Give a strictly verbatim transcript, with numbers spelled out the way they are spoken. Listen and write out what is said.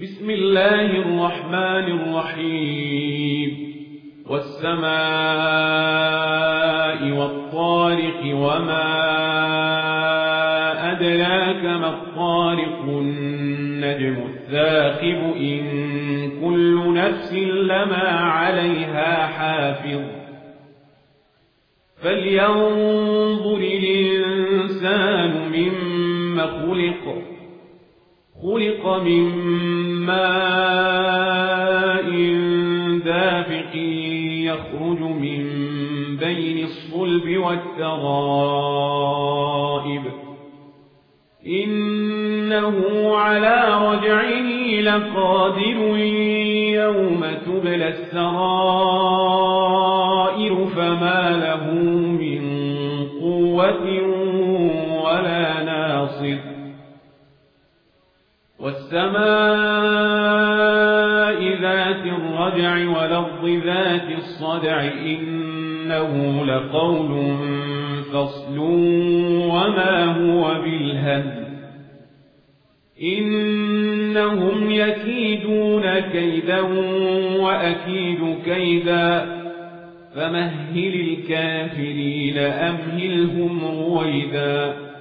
بسم الله الرحمن الرحيم والسماء والطارق وما أدراك ما الطارق النجم الثاقب إن كل نفس لما عليها حافظ فلينظر الإنسان مما خلق خلق من ماء دافق يخرج من بين الصلب والترائب إنه على رجعه لقادر يوم تبلى السرائر فما له من قوة ولا ناصر والسماء ذات الرجع والأرض ذات الصدع إنه لقول فصل وما هو بالهزل إنهم يكيدون كيدا وأكيد كيدا فمهل الكافرين أمهلهم رويدا